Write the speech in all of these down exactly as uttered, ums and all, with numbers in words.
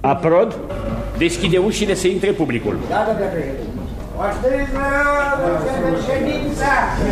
Aprod, deschide ușile să intre publicul. Da, da, da. Oaștăriți, mă rog, ședința!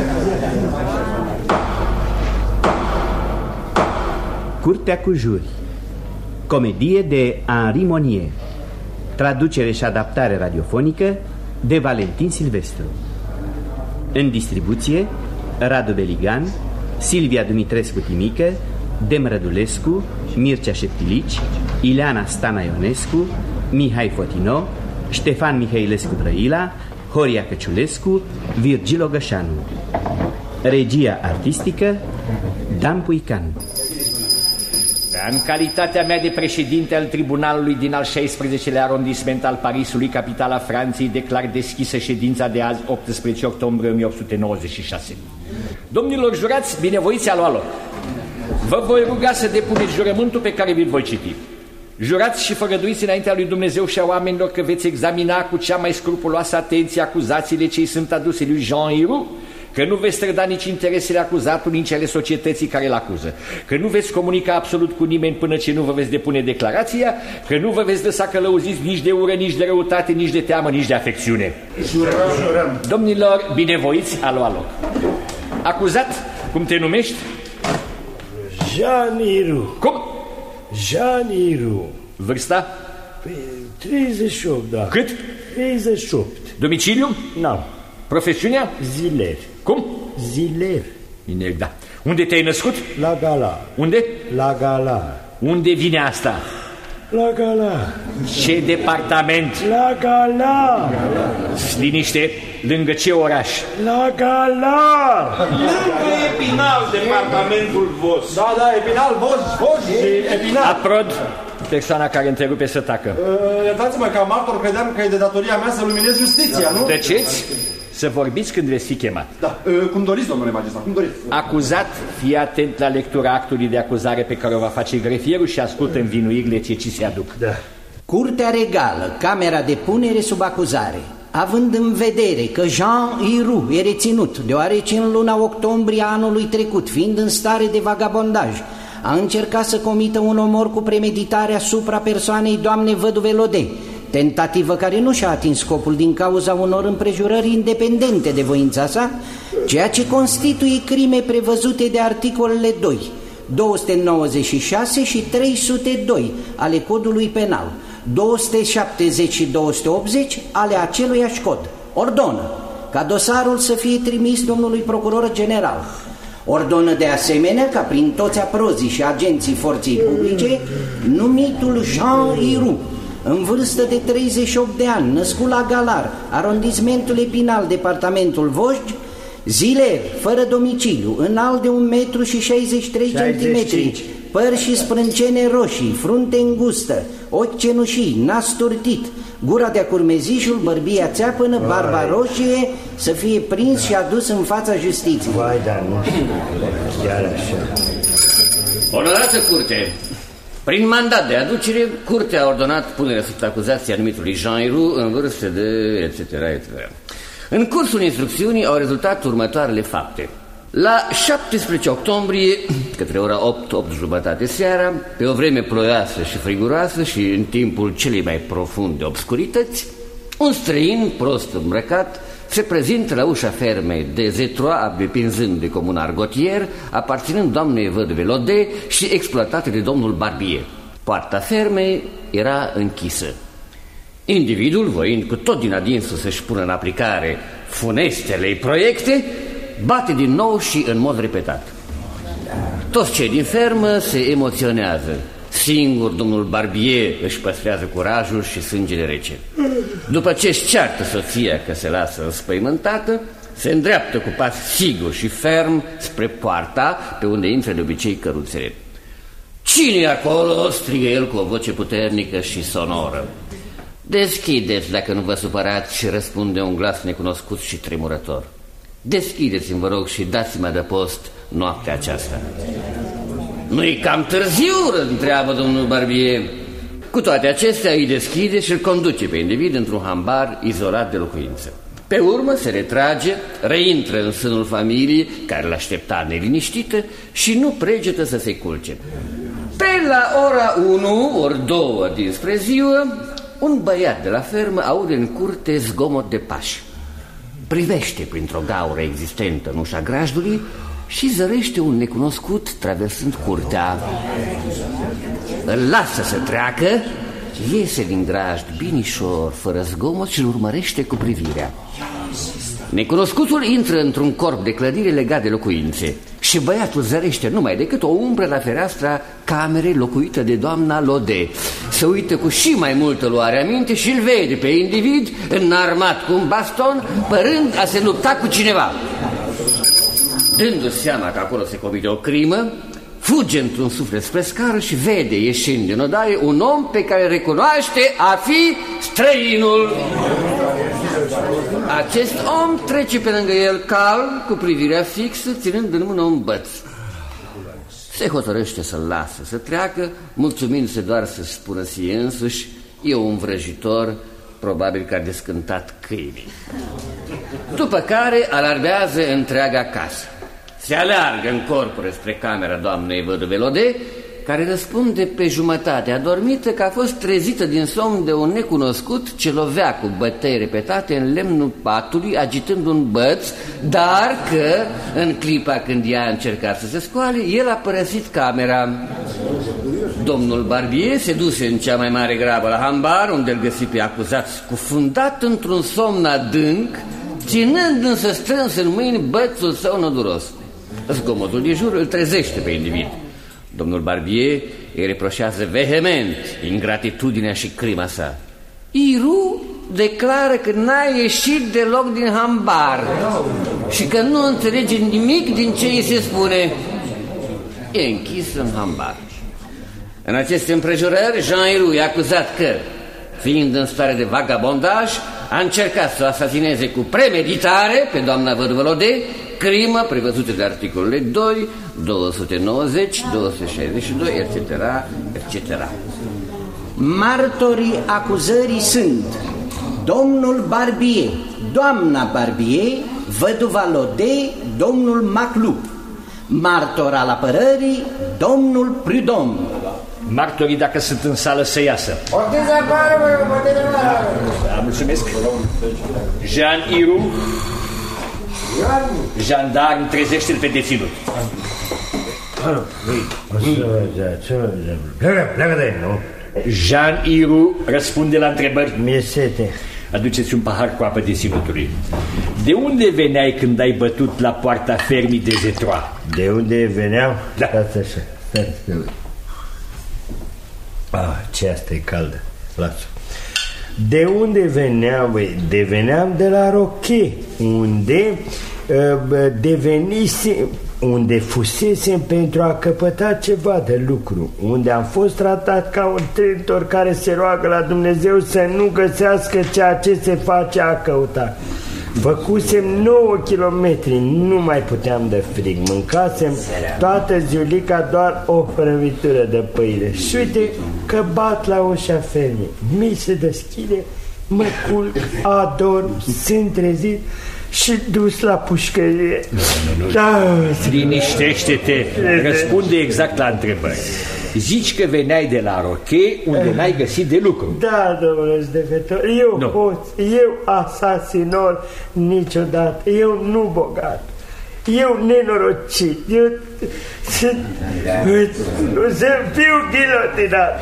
Curtea cu juri. Comedie de Henri Monnier. Traducere și adaptare radiofonică de Valentin Silvestru. În distribuție Radu Beligan, Silvia Dumitrescu-Timică, Dem Rădulescu, Mircea Șeptilici, Ileana Stana Ionescu, Mihai Fotino, Ștefan Mihailescu Brăila, Horia Căciulescu, Virgil Ogășanu. Regia artistică Dan Puican. În calitatea mea de președinte al tribunalului din al șaisprezecelea arondisment al Parisului, capitala Franței, declar deschisă ședința de azi, optsprezece octombrie o mie opt sute nouăzeci și șase. Domnilor jurați, binevoiți, alo, alo. Vă voi ruga să depuneți jurământul pe care vi-l voi citi. Jurați și făgăduiți înaintea lui Dumnezeu și a oamenilor că veți examina cu cea mai scrupuloasă atenție acuzațiile ce îi sunt aduse lui Jean Hiru, că nu veți trăda nici interesele acuzatului, nici ale societății care îl acuză, că nu veți comunica absolut cu nimeni până ce nu vă veți depune declarația, că nu vă veți lăsa călăuziți nici de ură, nici de răutate, nici de teamă, nici de afecțiune. Jurăm, jurăm. Domnilor, binevoiți, alo, alo. Acuzat, cum te numești? Jean Hiru. Cum? Jean Hiru. Vârsta? Păi, treizeci și opt, da. Cât? treizeci și opt. Domiciliu? Nu. Profesiunea? Ziler. Cum? Ziler. Bine, da. Unde te-ai născut? La Gala. Unde? La Gala. Unde vine asta? La Gala. Ce departament? La Gala. Liniște, lângă ce oraș? La Gala. Lângă Epinal, departamentul vostru. Da, da, Epinal, Voz, Voz, Epinal. Aprod, persoana care întrerupe să tacă. Uh, Iertați-mă, ca martor credeam că e de datoria mea să luminez justiția, nu? Tăceți? Să vorbiți când veți fi chemat. Da, uh, cum doriți, domnule magistrat, cum doriți. Acuzat, fii atent la lectura actului de acuzare pe care o va face grefierul și ascultă învinuirile ce ci se aduc. Da. Curtea Regală, camera de punere sub acuzare, având în vedere că Jean Hiru e reținut, deoarece în luna octombrie anului trecut, fiind în stare de vagabondaj, a încercat să comită un omor cu premeditare asupra persoanei doamne văduve Lode, tentativă care nu și-a atins scopul din cauza unor împrejurări independente de voința sa, ceea ce constituie crime prevăzute de articolele doi, două sute nouăzeci și șase și trei sute doi ale codului penal, două sute șaptezeci și două sute optzeci ale aceluiași cod. Ordonă ca dosarul să fie trimis domnului procuror general. Ordonă de asemenea ca prin toți aprozii și agenții forței publice numitul Jean Hiru, în vârstă de treizeci și opt de ani, născut la Galar, arondismentul Epinal, departamentul Vosgi, ziler, fără domiciliu, înalt de un metru și șaizeci și trei centimetri, păr și sprâncene roșii, frunte îngustă, ochi cenușii, nas turtit, gura de-a curmezișul, bărbia țeapănă, barba roșie, să fie prins și adus în fața justiției. Vai, dar nu știu, chiar așa. Onorată curte, prin mandat de aducere, curtea a ordonat punerea sub acuzație a numitului Jean Hiru în vârstă de et cetera et cetera. În cursul instrucțiunii au rezultat următoarele fapte. La șaptesprezece octombrie, către ora opt, opt jumătate seara, pe o vreme ploioasă și friguroasă și în timpul celei mai profunde obscurități, un străin prost îmbrăcat se prezintă la ușa fermei de Zetroa, depinzând de comun argotier, aparținând doamnei văduve Lode și exploatate de domnul Barbier. Poarta fermei era închisă. Individul, voind cu tot din adinsul să-și pună în aplicare funestele proiecte, bate din nou și în mod repetat. Toți cei din fermă se emoționează. Singur domnul Barbier își păstrează curajul și sângele rece. După ce își ceartă soția că se lasă înspăimântată, se îndreaptă cu pas sigur și ferm spre poarta pe unde intră de obicei căruțele. "Cine-i acolo?" strigă el cu o voce puternică și sonoră. "Deschideți, dacă nu vă supărați," și răspunde un glas necunoscut și tremurător. "Deschideți-mi, vă rog, și dați-mi adăpost noaptea aceasta." "Nu-i cam târziu?" întreabă domnul Barbier. Cu toate acestea îi deschide și îl conduce pe individ într-un hambar izolat de locuință. Pe urmă se retrage, reintră în sânul familiei, care l-aștepta neliniștită, și nu pregetă să se culce. Pe la ora unu ori două dinspre ziua, un băiat de la fermă aude în curte zgomot de pași. Privește printr-o gaură existentă în ușa grajdului și zărește un necunoscut traversând curtea. Îl lasă să treacă, iese din grajd binișor, fără zgomot, și îl urmărește cu privirea. Necunoscutul intră într-un corp de clădire legat de locuințe și băiatul zărește numai decât o umbră la fereastra camerei locuită de doamna Lode. Se uită cu și mai multă luare aminte și îl vede pe individ înarmat cu un baston, părând a se lupta cu cineva. Dându-și seama că acolo se comite o crimă, fuge într-un suflet spre scară și vede ieșind din odaie un om pe care recunoaște a fi străinul. Acest om trece pe lângă el calm, cu privirea fixă, ținând în mână un băț. Se hotărăște să-l lasă să treacă, mulțumindu-se doar să spună sie însuși: e un vrăjitor, probabil că a descântat câinii. După care alarmează întreaga casă. Se aleargă în corpore spre camera doamnei văduve Lode, care răspunde pe jumătate adormită că a fost trezită din somn de un necunoscut ce lovea cu bătăi repetate în lemnul patului, agitând un băț, dar că, în clipa când ea a încercat să se scoale, el a părăsit camera. Domnul Barbier se duse în cea mai mare grabă la hambar, unde îl găsi pe acuzat scufundat într-un somn adânc, ținând însă strâns în mâini bățul său noduros. Zgomotul de jur îl trezește pe individ. Domnul Barbier îi reproșează vehement ingratitudinea și crima sa. Iru declară că n-a ieșit deloc din hambar și că nu înțelege nimic din ce îi se spune. E închis în hambar. În aceste împrejurări, Jean Iru e acuzat că, fiind în stare de vagabondaj, a încercat să o asasineze cu premeditare pe doamna văduvă Lode, crimă prevăzută de articolele doi, două sute nouăzeci, două sute șaizeci și doi, et cetera, et cetera. Martorii acuzării sunt domnul Barbier, doamna Barbier, văduva Lode, domnul Maclup. Martor al apărării, domnul Prudhomme. Martorii, dacă sunt în sală, să iasă. Ortiz afară, băi, bătăi de mână. Da, mulțumesc. Jean Iru, jandarm, trezește-l pe deținut. Pleacă, pleacă de aici, nu? Jean Iru răspunde la întrebări. Mi-e sete. Aduceți un pahar cu apă deținutului. De unde veneai când ai bătut la poarta fermii de Zetroa? De unde veneau? Da. Stați așa, stați așa. Ah, ce asta e caldă. Lasă. De unde veneam, băi? De veneam de la Roche, unde uh, devenise, unde fusesem pentru a căpăta ceva de lucru, unde am fost tratat ca un trântor care se roagă la Dumnezeu să nu găsească ceea ce se face a căuta. Făcusem nouă kilometri, nu mai puteam de frig. Mâncasem toată ziulica doar o prăvitură de pâine. Și uite că bat la ușa fermei. Mi se deschide, mă culc, adorm, sunt trezit și dus la pușcărie. Da, liniștește-te, răspunde exact la întrebări. Zici că veneai de la Roche, unde n-ai găsit de lucru. Da, domnule judecător, eu nu. hoț, eu asasinor niciodată, eu nu bogat, eu nenorocit, eu să, să fiu ghilotinat,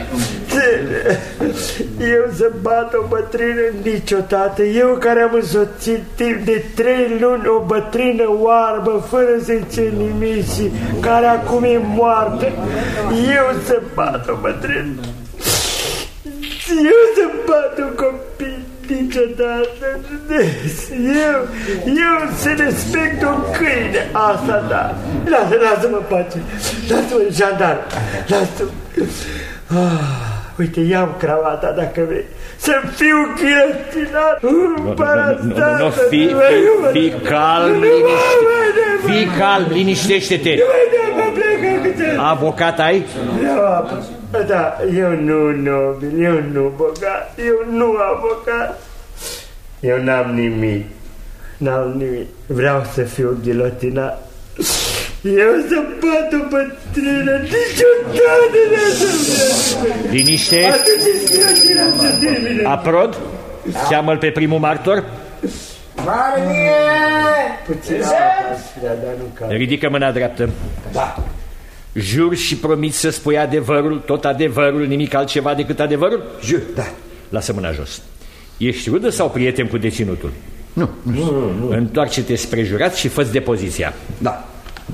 eu să bat o bătrână niciodată, eu care am însoțit timp de trei luni o bătrână oarbă fără să-i cer nimic și care acum e moartă, eu să bat o bătrână, eu să bat un copil niciodată, eu, eu să respect un câine, asta da, lasă, lasă-mă pace, lasă-mă, jandarm, lasă-mă, ah, uite, ia-mi cravata dacă vrei, să fiu ghilotinat, nu, nu, nu, fi, fi, fi calm, fi calm, liniștește-te. Avocat ai? Da, eu nu nobil, eu nu bogat, eu nu avocat, eu n-am nimic, n-am nimic, vreau să fiu ghilotinat, Eu să bat o bătrână niciodată de Liniște. Aprod, cheamă-l pe primul martor. Ridică mâna dreaptă. Da. Jur și promiți să spui adevărul, tot adevărul, nimic altceva decât adevărul? Jur, da. Lasă mâna jos. Ești rudă sau prieten cu deținutul? Nu, nu, nu, nu. Întoarce-te spre jurat și fă-ți depoziția. Da.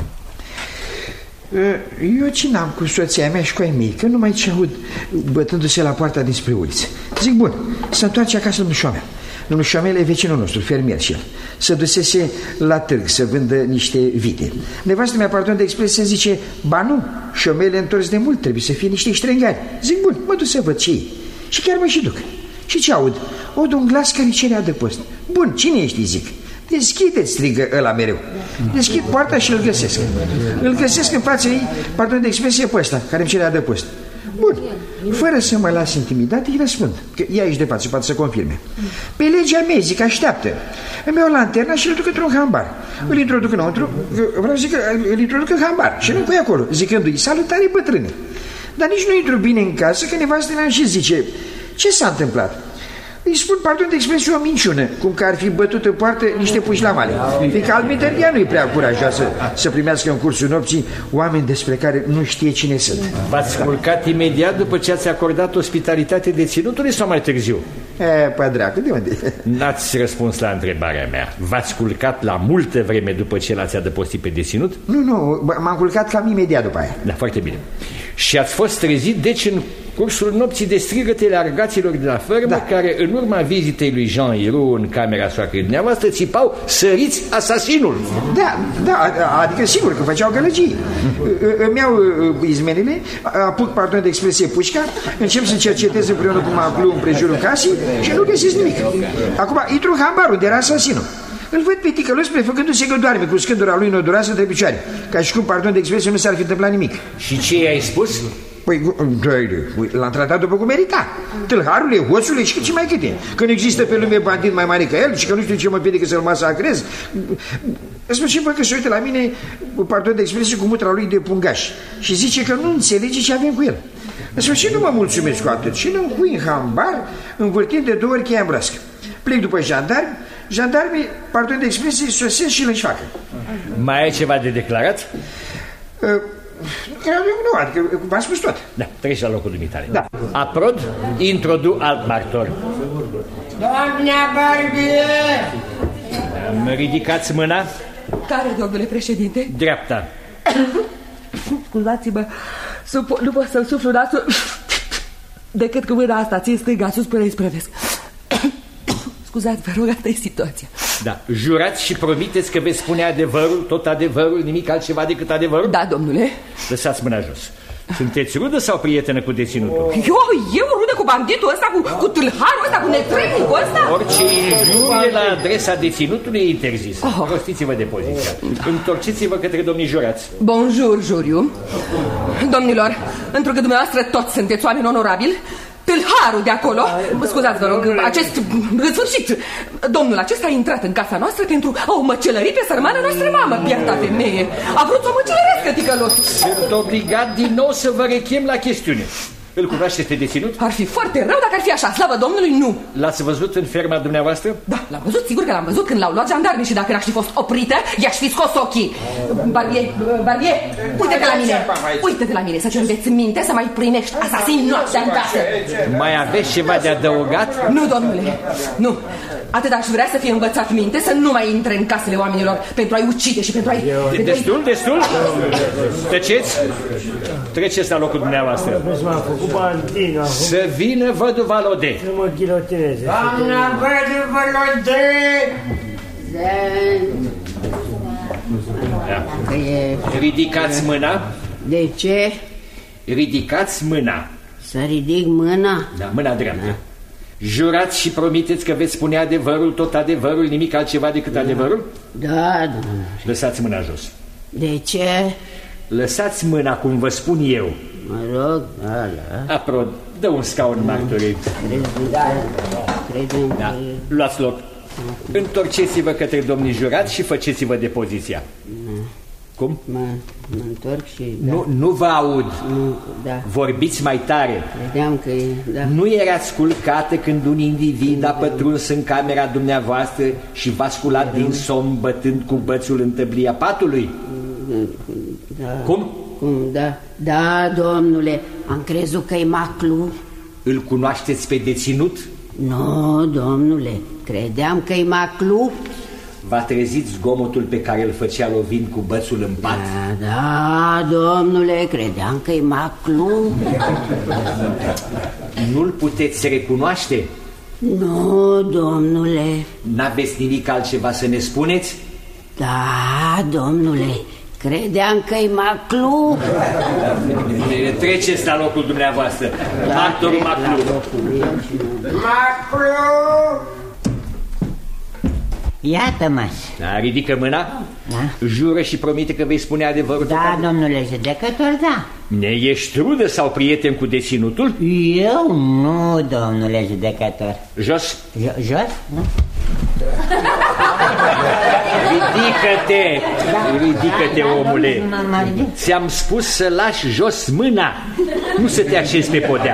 Eu ce n-am cu soția mea și cu ai mei, că numai ce aud bătându-se la poarta dinspre uliță. Zic, bun, să întoarce acasă domnul Șoamea. Domnul Șoamel e vecinul nostru, fermier și el. Să dusese la târg să vândă niște vite. Nevastă mea, pardon de expresie, zice, ba nu, Șoamel e întors de mult, trebuie să fie niște ștrengari. Zic, bun, mă duc să văd ce e. Și chiar mă și duc. Și ce aud? Aud un glas care cere adăpost. Bun, cine ești, zic? Deschide-ți, strigă ăla mereu. Deschid poarta și îl găsesc. Îl găsesc în fața ei, pardon de expresie, pe ăsta, care îmi cere adăpost. Bun, fără să mă las intimidat, îi răspund că e aici de față, poate să confirme. Pe legea mea, zic, așteaptă. Îmi iau lanterna și îl duc într-un hambar. Îl introduc înăuntru, vreau să zic că îl introduc în hambar și îl pui acolo, zicându-i, salutare bătrâne. Dar nici nu intru bine în casă, că nevastă mea și zice, ce s-a întâmplat? Îi spun, pardon de expresie, o minciună, cum că ar fi bătut în poartă niște puși la male. Fiindcă altminteri ea nu-i prea curajoasă să primească în cursul nopții oameni despre care nu știe cine sunt. V-ați culcat imediat după ce ați acordat ospitalitate deținutului sau mai târziu? E, pădracu, de unde? N-ați răspuns la întrebarea mea. V-ați culcat la multă vreme după ce l-ați adăpostit pe deținut? Nu, nu, m-am culcat cam imediat după aia. Da, foarte bine. Și ați fost trezit, deci, în cursul nopții de strigătele argaților de la fermă, da, care, în urma vizitei lui Jean Iru în camera soacrei dumneavoastră, țipau, săriți asasinul. Da, da, adică sigur că făceau gălăgii. Îmi iau izmenile, apuc, pardon de expresie, pușca, încep să cercetez împreună cu Maclu împrejurul casei și nu găsesc nimic. Acum intru în hambar unde era asasinul. Îl văd pe ticălos prefăcându-se că doarme cu scândura lui noduroasă între picioare, ca și cum, pardon de expresie, nu s-ar fi întâmplat nimic. Și ce i-ai spus? Păi, l-am tratat după cum merita. Tâlharule, hoțule și ce mai câte. Că nu există pe lume bandit mai mare ca el și că nu știu ce mă piedică să-l masacrez. În sfârșit, văd că se uită la mine, pardon de expresie, cu mutra lui de pungaș și zice că nu înțelege ce avem cu el. În sfârșit, nu mă mulțumesc cu atât și îl încui în hambar, învârtind de două ori cheia în broască. Plec după jandarmi, jandarmii, pardon de expresie, sosesc și îl înșfacă. Mai ai ceva de declarat? Uh, Creau eu nu, adică v-am spus tot. Da, treci la locul dumitale. Da. Aprod, introdu alt martor. Doamna Barbier! Mă ridicați mâna. Care, domnule președinte? Dreapta. Scuzați-mă, nu pot să-mi suflu nasul decât cu mâna asta, țin stânga sus până îi sprăvesc. Scuzați, vă rog, asta e situația. Da, jurați și promiteți că veți spune adevărul, tot adevărul, nimic altceva decât adevărul? Da, domnule. Lăsați mâna jos. Sunteți rudă sau prietenă cu deținutul? Eu, eu rudă cu banditul ăsta, cu, cu tâlharul ăsta, cu netrebnicul ăsta? Orice injurie la adresa deținutului e interzis. Oh. Rostiți-vă depoziția. Da. Întorceți-vă către domnii jurați. Bonjour, juriu. Domnilor, întrucât dumneavoastră toți sunteți oameni onorabili, tâlharul de acolo, scuzați, vă rog, acest, în sfârșit, domnul acesta a intrat în casa noastră pentru a o măcelări pe sărmana noastră mamă, pierdea femeie. A vrut să o măcelărească, ticălos. Sunt obligat din nou să vă rechem la chestiune. Îl cunoașteți pe deținut? Ar fi foarte rău dacă ar fi așa, slavă Domnului, nu. L-ați văzut în ferma dumneavoastră? Da, l-am văzut, sigur că l-am văzut când l-au luat jandarmii și dacă n-aș fi fost oprită, i-aș fi scos ochii. Barbier, Barbier, uite-te la mine, uite-te la mine, să-ți înveți minte să mai primești asasin noaptea în casă. Mai aveți ceva de adăugat? Nu, domnule, nu. Atât aș vrea să fie învățat minte să nu mai intre în casele oamenilor pentru a-i ucide și pentru a-i... Destul, destul? Tăceți? Treceți la locul dumneavoastră. Să vină văduva Lode. Nu mă ghilotineze. Doamna văduvă Lode! Da. Ridicați mâna. De ce? Ridicați mâna. Să ridic mâna? Da, mâna dreaptă. Da. Jurați și promiteți că veți spune adevărul, tot adevărul, nimic altceva decât adevărul? Da, domnule. Lăsați mâna jos. De ce? Lăsați mâna, cum vă spun eu. Mă rog, da, da. Aprod, dă un scaun martorii. Credem da. Luați loc. Întorceți-vă către domnii jurați și faceți-vă depoziția. Cum? Mă, mă întorc și... Da. Nu, nu vă aud. Nu, da. Vorbiți mai tare. Credeam că e... Da. Nu erați culcată când un individ a pătruns în camera dumneavoastră și v-a sculat din somn bătând cu bățul în tăblia patului? Da. Cum? Cum, da. Da, domnule, am crezut că e Maclu. Îl cunoașteți pe deținut? Nu, domnule, credeam că e Maclu. V-a trezit zgomotul pe care îl făcea lovind cu bățul în pat? Da, da, domnule, credeam că e Maclu. Nu-l puteți recunoaște? Nu, domnule. N-aveți nimic altceva să ne spuneți? Da, domnule, credeam că e Maclu. Treceți la locul dumneavoastră. Da, martorul Maclu. Maclu! Iată-mă. Da, ridică mâna. Da. Jură și promite că vei spune adevărul. Da, domnule judecător, da. Ne ești rudă sau prieten cu deținutul? Eu nu, domnule judecător. Jos. Jo jos? Nu? Ridică-te, da. Ridică-te, da, omule. Da, ți-am spus să lași jos mâna, nu să te așezi pe podea.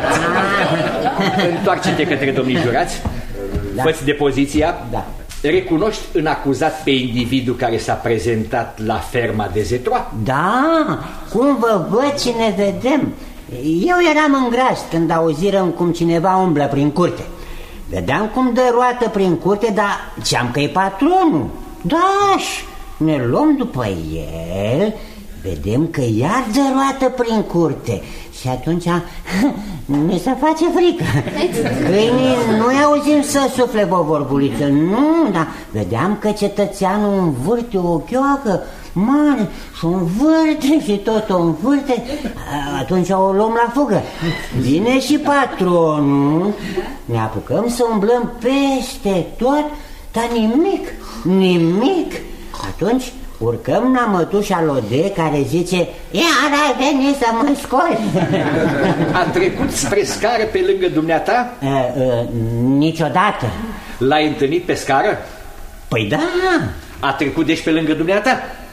Întoarce-te către domnii jurați. Da. Fă-ți depoziția. Da. Recunoști în acuzat pe individul care s-a prezentat la ferma de Zetroa? Da, cum vă văd și ne vedem. Eu eram în graș când auzirăm cum cineva umblă prin curte. Vedeam cum dă roată prin curte, dar ziceam că e patronul. Da, ne luăm după el, vedem că iar dă roată prin curte. Și atunci ne se face frică. Câinii nu-i auzim să sufle vovorbuliță. Nu, dar vedeam că cetățeanul învârte o chioacă mare și o învârte și tot o învârte. Atunci o luăm la fugă. Vine și patronul. Ne apucăm să umblăm peste tot, dar nimic, nimic. Atunci urcăm la mătușa Lode, care zice: iar ai venit să mă scoli. A trecut spre scară pe lângă dumneata? Uh, uh, niciodată. L-ai întâlnit pe scară? Păi da. A trecut deci pe lângă dumneata?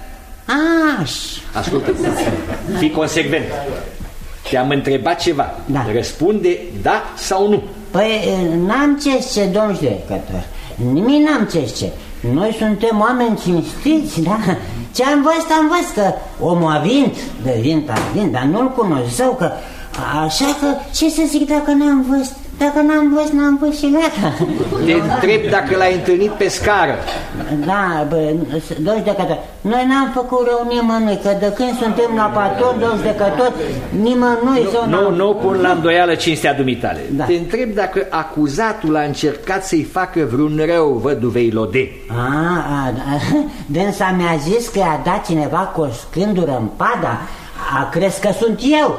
Aș. Ascultă, fii consecvent. Te-am întrebat ceva, da. Răspunde da sau nu. Păi n-am ce zice, domn judecător. Nimic n-am ce zice. Noi suntem oameni cinstiți, da? Ce-am văzut, am văzut că omul a vint, de vint a vint, dar nu-l cunosc zău, că așa că ce să zic dacă n-am văzut? Dacă n-am văzut, n-am văzut și gata. Te întreb dacă l-ai întâlnit pe scară. Da, bă, domn judecător, noi n-am făcut rău nimănui, că de când suntem la patron, domn judecător, nimănui... Nu, nu, nu pun la îndoială cinstea dumitale. Da. Te întreb dacă acuzatul a încercat să-i facă vreun rău văduvei Lode. A, a, da. Dânsa mi-a zis că i-a dat cineva cu o scândură în pada. A, crezi că sunt eu?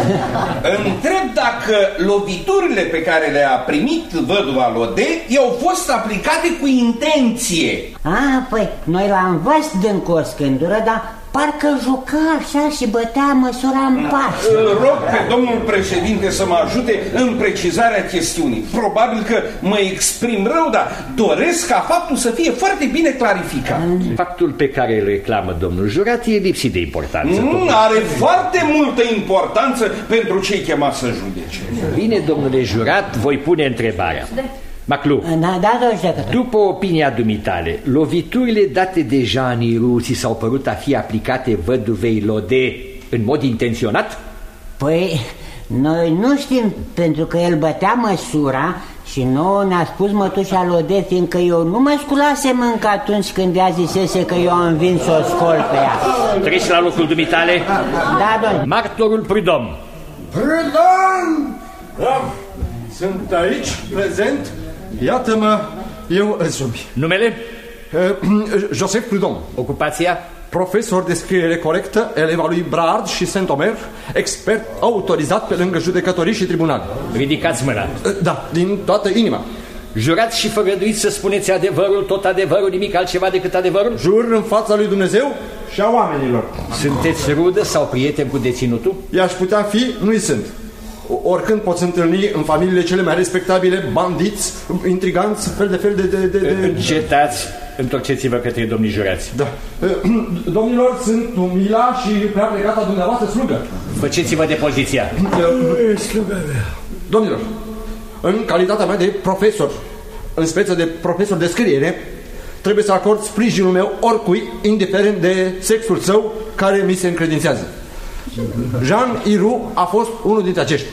Întreb dacă loviturile pe care le-a primit văduva Lode i-au fost aplicate cu intenție. A, păi, noi l-am văzut dând cu o scândură, dar parcă juca așa și bătea măsura în pas. Îl rog pe domnul președinte să mă ajute în precizarea chestiunii. Probabil că mă exprim rău, dar doresc ca faptul să fie foarte bine clarificat. Faptul pe care îl reclamă domnul jurat e lipsit de importanță. Nu, are foarte multă importanță pentru cei chemați să judece. Bine, domnule jurat, voi pune întrebarea. Maclu, da, da, după opinia dumitale, loviturile date de Jean Iru ți s-au părut a fi aplicate văduvei Lode în mod intenționat? Păi, noi nu știm, pentru că el bătea măsura și nouă ne-a spus mătușa Lode, fiindcă eu nu mă sculasem încă atunci când ea zisese că eu am venit să o scol pe ea. Treci la locul dumitale? Da, domnule. Martorul Prudom. Prudom! Da, sunt aici, prezent. Iată-mă, eu însumi. Numele? Uh, Joseph Prudom. Ocupația? Profesor de scriere corectă, eleva lui Brard și Saint-Omer, expert autorizat pe lângă judecătorii și tribunale. Ridicați mâna. Uh, da, din toată inima. Jurați și făgăduiți să spuneți adevărul, tot adevărul, nimic altceva decât adevărul? Jur în fața lui Dumnezeu și a oamenilor. Sunteți rudă sau prieten cu deținutul? I-aș putea fi, nu-i sunt. Oricând poți întâlni în familiile cele mai respectabile bandiți, intriganți, fel de fel de... de, de, de... Încetați. întorceți-vă către domnii jurați. Da. Domnilor, sunt umila și prea plecata dumneavoastră slugă. Faceți-vă de poziția. Nu e sluga mea. Domnilor, în calitatea mea de profesor, în speță de profesor de scriere, trebuie să acord sprijinul meu oricui, indiferent de sexul său, care mi se încredințează. Jean Iru a fost unul dintre aceștia.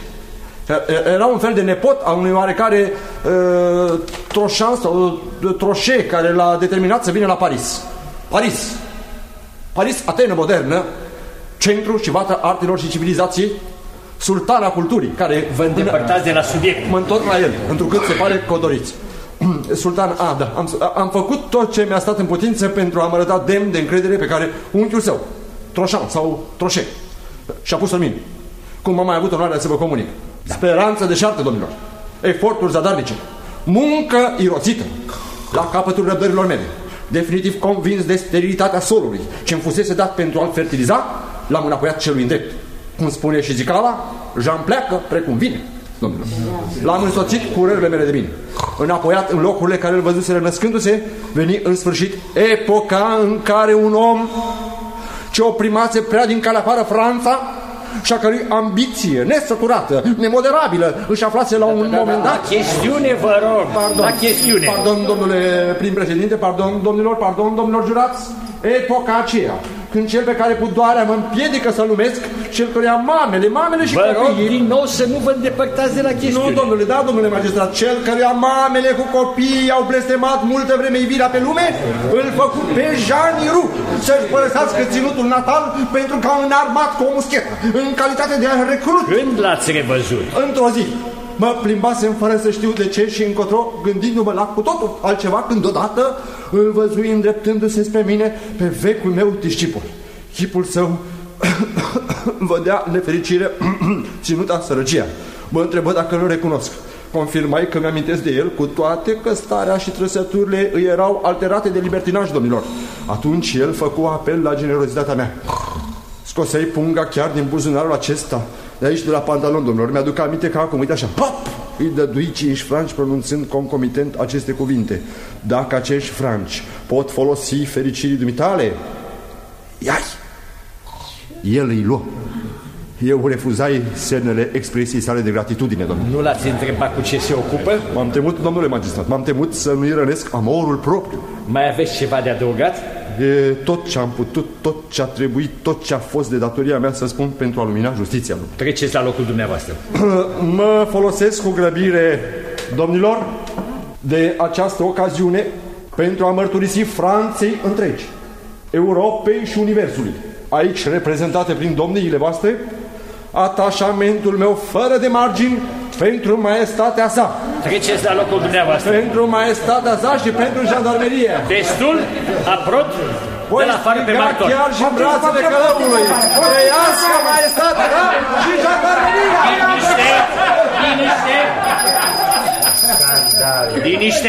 Era un fel de nepot a unui oarecare uh, Troșan sau uh, Troșe, care l-a determinat să vină la Paris. Paris. Paris, Atenă modernă, centru și vatra artelor și civilizației, sultana culturii, care... Vă îndepărtați de la subiect. Mă întorc la el, întrucât se pare că o doriți. Sultan, a, da, am, am făcut tot ce mi-a stat în putință pentru a mă arăta demn de încredere pe care unchiul său, Troșan sau Troșe, și-a pus în mine. Cum am mai avut onoarea să vă comunic. Da. Speranță deșartă, domnilor. Eforturi zadarnice. Muncă iroțită la capătul răbdărilor mele. Definitiv convins de sterilitatea solului ce-mi fusese dat pentru a-l fertiliza, l-am înapoiat celui îndrept. Cum spune și zicala, Jean pleacă precum vine, domnilor. L-am însoțit cu urările mele de bine. Înapoiat în locurile care îl văzuseră născându-se, veni în sfârșit epoca în care un om ce oprimase prea din calea afară Franța și a cărui ambiție nesăturată, nemoderabilă, își aflase la un da, moment dat... La chestiune, vă rog, pardon, la chestiune. Pardon, domnule prim-președinte, pardon, domnilor, pardon, domnilor jurați, epoca aceea, când cel pe care pudoarea mă împiedică să-l numesc, cel căruia mamele, mamele și vă copiii... rog din nou să nu vă îndepărtați de la chestiune. Nu, domnule, da, domnule magistrat, cel căruia mamele cu copiii au blestemat multă vreme iubirea pe lume, îl făcu pe Jean Iru să-și părăsească ținutul natal pentru că a înarmat cu o muschetă, în calitate de recrut. Când l-ați revăzut? Într-o zi. Mă plimbasem fără să știu de ce și încotro, gândindu-mă la cu totul altceva, când odată îl văzui îndreptându-se spre mine pe vechiul meu discipol. Chipul său vădea nefericire ținuta sărăcia. Mă întrebă dacă îl recunosc. Confirmai că mi-amintesc de el, cu toate că starea și trăsăturile îi erau alterate de libertinaj, domnilor. Atunci el făcu apel la generozitatea mea. Scosei punga chiar din buzunarul acesta, de aici, de la pantalon, domnilor. Mi-aduc aminte că acum, uite așa, pop! Îi dădui cinci franci pronunțând concomitent aceste cuvinte. Dacă acești franci pot folosi fericirii dumitale, iai! El îi luă. Eu refuzai semnele expresiei sale de gratitudine, domnule. Nu l-ați întrebat cu ce se ocupă? M-am temut, domnule magistrat, m-am temut să nu-i rănesc amorul propriu. Mai aveți ceva de adăugat? E tot ce am putut, tot ce a trebuit, tot ce a fost de datoria mea să spun pentru a lumina justiția lui. Treceți la locul dumneavoastră. Mă folosesc cu grăbire, domnilor, de această ocaziune pentru a mărturisi Franței întregi, Europei și Universului, aici reprezentate prin domniile voastre, atașamentul meu fără de margini pentru maestatea sa. Treceți la locul dumneavoastră. Pentru maestatea sa și pentru jandarmerie. Destul, aprot, de la afară pe martor. Chiar și în brațele călăului. Trăiască maestatea, da? Și jandarmeria. Liniște, liniște. Liniște.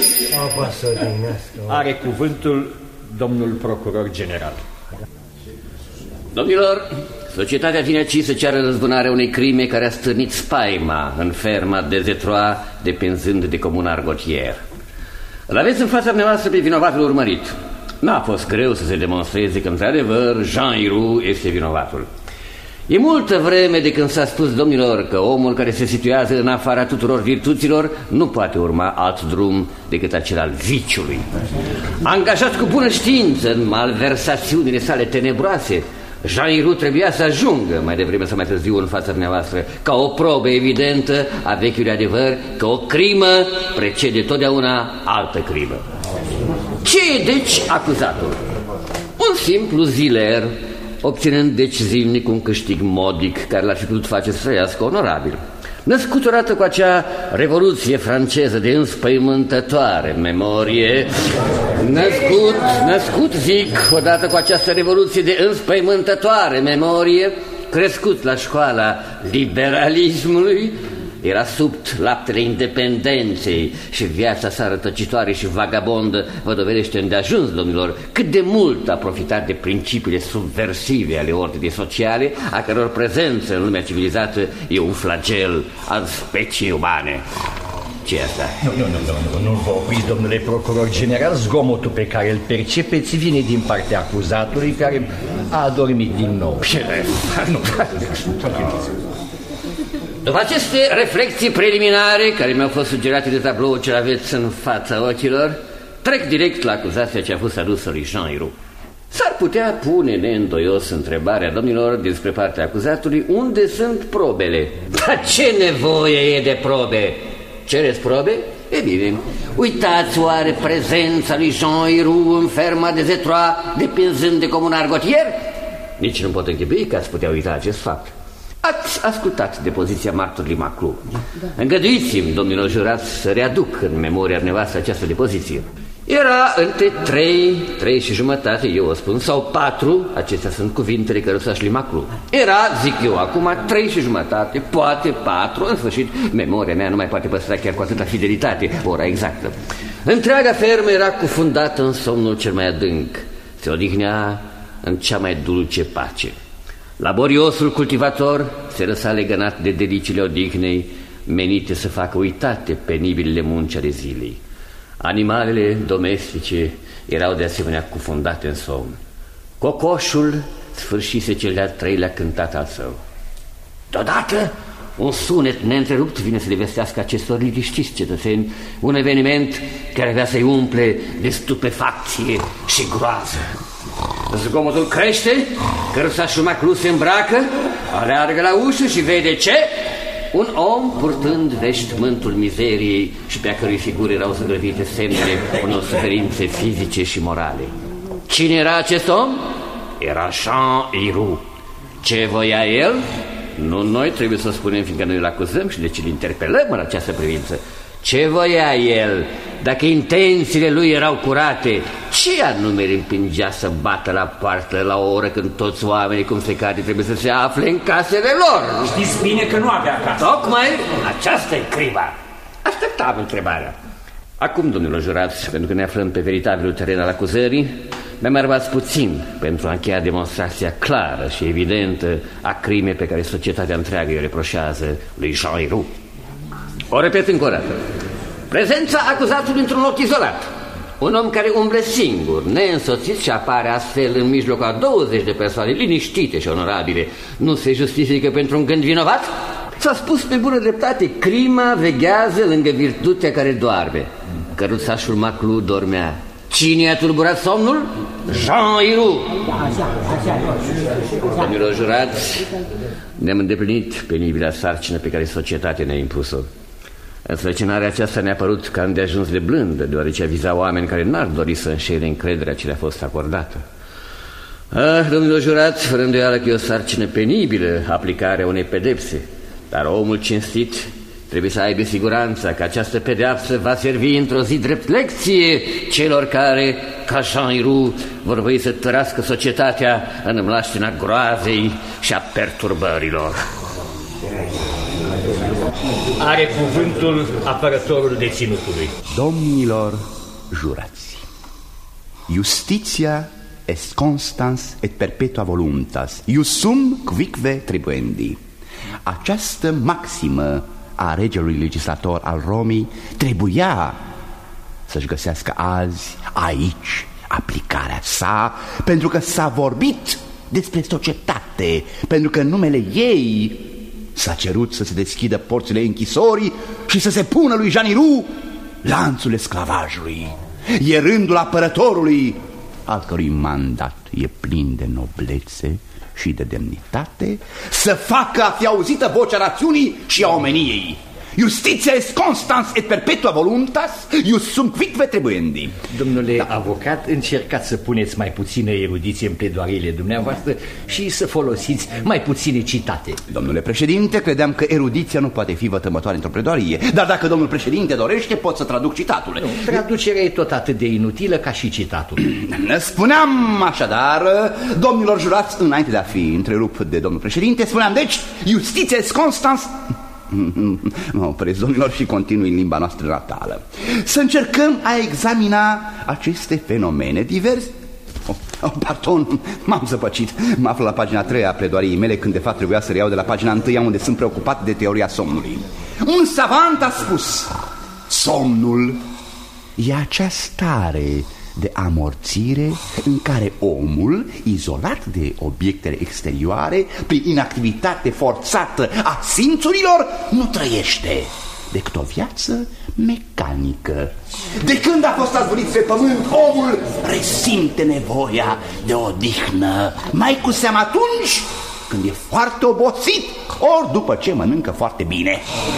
Are cuvântul domnul procuror general. Domnilor, societatea vine aici să ceară răzbunarea unei crime care a stârnit spaima în ferma de Zetroa, depinzând de comuna Argotier. Îl aveți în fața dumneavoastră pe vinovatul urmărit. N-a fost greu să se demonstreze că, într-adevăr, Jean Iru este vinovatul. E multă vreme de când s-a spus, domnilor, că omul care se situează în afara tuturor virtuților nu poate urma alt drum decât acel al viciului. Angajat cu bună știință în malversațiunile sale tenebroase, Jean Iru trebuia să ajungă mai devreme sau mai târziu în fața dumneavoastră ca o probă evidentă a vechiului adevăr că o crimă precede totdeauna altă crimă. Ce e deci acuzatul? Un simplu ziler, obținând deci zilnic un câștig modic care l-ar fi putut face să trăiască onorabil. Născut odată cu acea revoluție franceză de înspăimântătoare memorie, născut, născut, zic, odată cu această revoluție de înspăimântătoare memorie, crescut la școala liberalismului, era sub laptele independenței și viața sa rătăcitoare și vagabondă vă dovedește îndeajuns, domnilor, cât de mult a profitat de principiile subversive ale ordinii sociale, a căror prezență în lumea civilizată e un flagel al speciei umane. Ce e asta? Nu, nu, nu, nu, nu vă opriți, domnule procuror general. Zgomotul pe care îl percepeți vine din partea acuzatului, care a adormit din nou. Nu, după aceste reflexii preliminare care mi-au fost sugerate de tabloul ce aveți în fața ochilor, trec direct la acuzația ce a fost adusă lui Jean Ayroux. S-ar putea pune neîndoios întrebarea, domnilor, despre partea acuzatului, unde sunt probele? Dar ce nevoie e de probe? Cereți probe? E bine, uitați oare prezența lui Jean Ayroux în ferma de Zetroa, depinzând de comun argotier? Nici nu pot închipui că ați putea uita acest fapt. Ați ascultat depoziția martorului Maclou. Da. Îngăduiți-mi, domnilor jurați, să readuc în memoria dumneavoastră această depoziție. Era între trei, trei și jumătate, eu o spun, sau patru, acestea sunt cuvintele căruțașului Maclou. Era, zic eu acum, trei și jumătate, poate patru, în sfârșit, memoria mea nu mai poate păstra chiar cu atâta fidelitate ora exactă. Întreaga fermă era cufundată în somnul cel mai adânc, se odihnea în cea mai dulce pace. Laboriosul cultivator se lăsa legănat de deliciile odihnei, menite să facă uitate penibilele munci ale zilei. Animalele domestice erau de asemenea cufundate în somn. Cocoșul sfârșise cel de-al treilea cântat al său. Deodată, un sunet neîntrerupt vine să le vestească acestor liniștiți cetățeni un eveniment care avea să-i umple de stupefacție și groază. Zgomotul crește, căruțașul Maclou se îmbracă, aleargă la ușă și vede ce? Un om purtând veșmântul mizeriei și pe a cărui figuri erau zăgrăvite semnele unor suferințe fizice și morale. Cine era acest om? Era Jean Ayroux. Ce voia el? Nu noi trebuie să spunem, fiindcă noi îl acuzăm și deci îl interpelăm în această privință. Ce voia el? Dacă intențiile lui erau curate, ce anume îl împingea să bată la poartă la o oră când toți oamenii, cum se cade, trebuie să se afle în casele lor? Știți bine că nu avea casă. Tocmai aceasta e criba. Așteptam întrebarea. Acum, domnilor jurați, pentru că ne aflăm pe veritabilul teren al acuzării, mi-am mai rămas puțin pentru a încheia demonstrația clară și evidentă a crimei pe care societatea întreagă îi reproșează lui Jean Ayroux. O repet încă o dată. Prezența acuzatului într-un loc izolat, un om care umble singur, neînsoțit și apare astfel în mijlocul a douăzeci de persoane liniștite și onorabile, nu se justifică pentru un gând vinovat? S-a spus pe bună dreptate, crima veghează lângă virtutea care doarme. Căruțașul Maclou dormea. Cine i-a tulburat somnul? Jean Ayroux. Domnilor jurați, ne-am îndeplinit penibila sarcină pe care societatea ne-a impus-o. Însărcinarea aceasta ne-a părut ca îndeajuns de blândă, deoarece aviza oameni care n-ar dori să înșele încrederea ce le-a fost acordată. Ah, domnilor jurați, fără îndoială că e o sarcină penibilă aplicarea unei pedepse, dar omul cinstit trebuie să aibă siguranța că această pedeapsă va servi într-o zi drept lecție celor care, ca Jean Ayroux, vor voi să tărască societatea în mlaștina groazei și a perturbărilor. Are cuvântul apărătorul deținutului. Domnilor jurați, justitia est constans et perpetua voluntas, ius sum quicve tribuendi. Această maximă a regelui legislator al Romei trebuia să-și găsească azi, aici, aplicarea sa, pentru că s-a vorbit despre societate, pentru că în numele ei s-a cerut să se deschidă porțile închisorii și să se pună lui Jean Ayroux lanțul esclavajului. E rândul apărătorului, al cărui mandat e plin de noblețe și de demnitate, să facă a fi auzită vocea rațiunii și a omeniei. Justiția est constans et perpetua voluntas, ius sum quicve tribuendi. Domnule da. avocat, încercați să puneți mai puțină erudiție în pledoariile dumneavoastră și să folosiți mai puține citate. Domnule președinte, credeam că erudiția nu poate fi vătămătoare într-o pledoarie, dar dacă domnul președinte dorește, pot să traduc citatul. Nu, traducerea e tot atât de inutilă ca și citatul. Spuneam așadar, domnilor jurați, înainte de a fi întrerupt de domnul președinte, spuneam deci, justiția est constans... Mă opresc, domnilor, și continui în limba noastră natală. Să încercăm a examina aceste fenomene diverse. Oh, oh, pardon, m-am zăpăcit. Mă aflu la pagina trei a pledoariei mele, când de fapt trebuia să reiau de la pagina unu, unde sunt preocupat de teoria somnului. Un savant a spus: Somnul e acea stare de amorțire în care omul, izolat de obiectele exterioare, prin inactivitate forțată a simțurilor, nu trăiește decât o viață mecanică. De când a fost azvârlit pe pământ, omul resimte nevoia de odihnă, mai cu seamă atunci când e foarte obosit, ori după ce mănâncă foarte bine.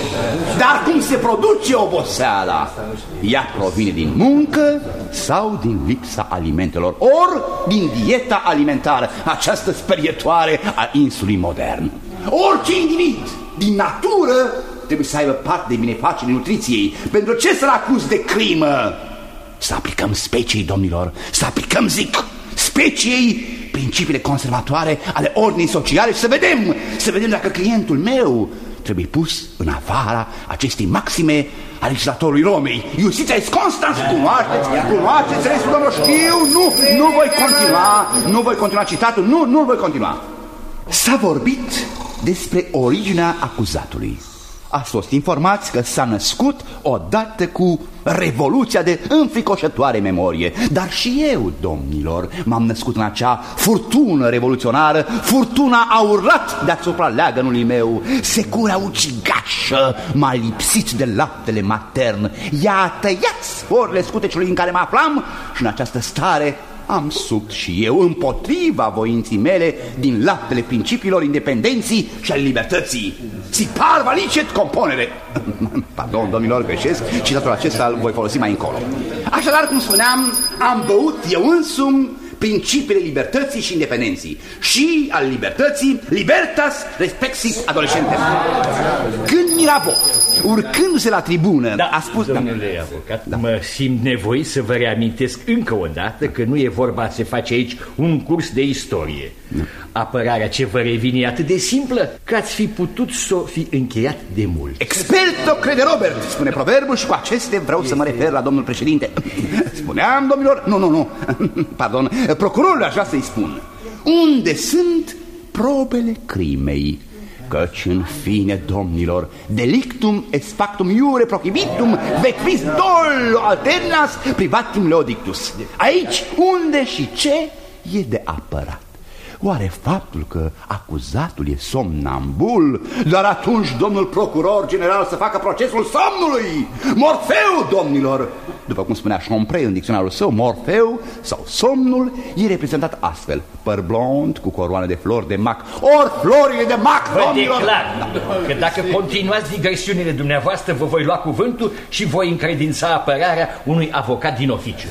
Dar cum se produce oboseala? Ea provine din muncă sau din lipsa alimentelor, ori din dieta alimentară, această sperietoare a insului modern. Orice individ din natură trebuie să aibă parte de binefacerea nutriției. Pentru ce să-l acuz de crimă? Să aplicăm speciei, domnilor, să aplicăm, zic, speciei principiile conservatoare ale ordinii sociale și să vedem, să vedem dacă clientul meu trebuie pus în afara acestei maxime a legislatorului Romei. Iustitia est constans, cunoașteți, cunoașteți, restul, domnilor, știu, nu, nu voi continua, nu voi continua citatul, nu, nu voi continua. S-a vorbit despre originea acuzatului. Ați fost informați că s-a născut odată cu revoluția de înfricoșătoare memorie. Dar și eu, domnilor, m-am născut în acea furtună revoluționară, furtuna a urlat deasupra leagănului meu. Secura ucigașă m-a lipsit de laptele matern. I-a tăiat sporile scutecelui în care mă aflam și în această stare am subt și eu, împotriva voinții mele, din laptele principiilor independenții și ale libertății. Si parva licet componere. Pardon, domnilor, greșesc, citatul acesta îl voi folosi mai încolo. Așadar, cum spuneam, am băut eu însumi principiile libertății și independenții și al libertății, libertas respectiv adolescentes. Când Mirabeau, urcându-se la tribună, da, a spus... Domnule da, avocat, da. Mă simt nevoit să vă reamintesc încă o dată că nu e vorba să se face aici un curs de istorie. Da. Apărarea ce vă revine e atât de simplă că ați fi putut să o fi încheiat de mult. Experto crede Robert, spune proverbul, și cu aceste vreau este... să mă refer la domnul președinte. Spuneam, domnilor, nu, nu, nu, pardon, procurorul aș vrea să-i spun. Unde sunt probele crimei? Căci, în fine, domnilor, delictum est factum iure prohibitum, vecvis dollo alternas privatim leodictus. Aici, unde și ce e de apărat? Oare faptul că acuzatul e somnambul? Dar atunci domnul procuror general să facă procesul somnului. Morfeu, domnilor! După cum spunea Champré în dicționarul său, Morfeu sau somnul e reprezentat astfel: păr blond cu coroană de flori de mac, ori florile de mac, vă domnilor! declar da. că dacă continuați digresiunile dumneavoastră, vă voi lua cuvântul și voi încredința apărarea unui avocat din oficiu.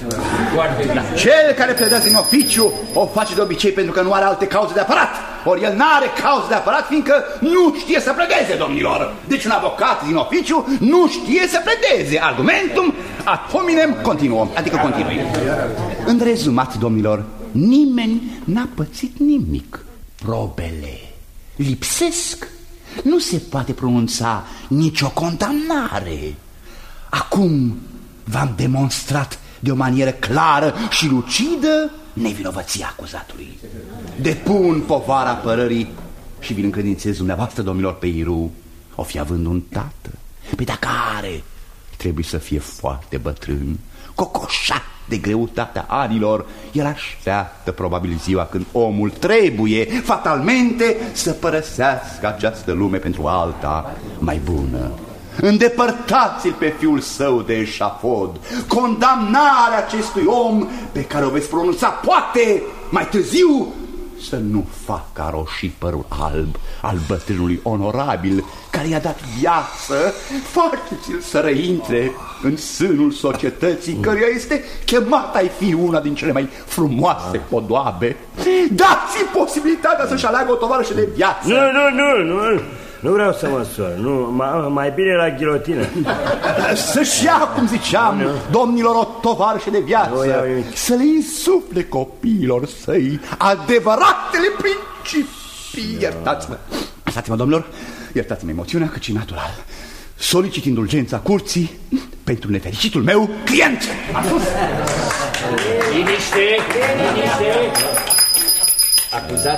Cel care pledează din oficiu o face de obicei pentru că nu are alte cauze de apărat. Ori el n-are cauze de apărat fiindcă nu știe să pledeze, domnilor. Deci un avocat din oficiu nu știe să pledeze. Argumentum ad hominem continuum, adică continui. În rezumat, domnilor, nimeni n-a pățit nimic. Probele lipsesc. Nu se poate pronunța nicio condamnare. Acum v-am demonstrat de o manieră clară și lucidă nevinovăția acuzatului. Depun povara apărării și vi-l încredințez dumneavoastră, domnilor, pe Iru. O fi având un tată, pe dacă are, trebuie să fie foarte bătrân, cocoșat de greutatea anilor. El așteaptă probabil ziua când omul trebuie fatalmente să părăsească această lume pentru alta mai bună. Îndepărtați-l pe fiul său de eșafod. Condamnarea acestui om pe care o veți pronunța poate mai târziu să nu facă roșii părul alb al bătrânului onorabil care i-a dat viață. Faceți-l să reintre în sânul societății căruia este chemat a fi una din cele mai frumoase podoabe. Dați-i posibilitatea să-și aleagă o tovarășă de viață. Nu, nu, nu, nu. Nu vreau să măsor, nu, mai bine la ghilotină. Să-și ia, cum ziceam, nu. domnilor, o tovarășă de viață, să le insufle copiilor săi adevăratele principii. Iertați-mă, iertați-mă, domnilor, iertați-mă emoțiunea, căci e natural. Solicit indulgența curții pentru nefericitul meu client. Liniște, liniște. Acuzat,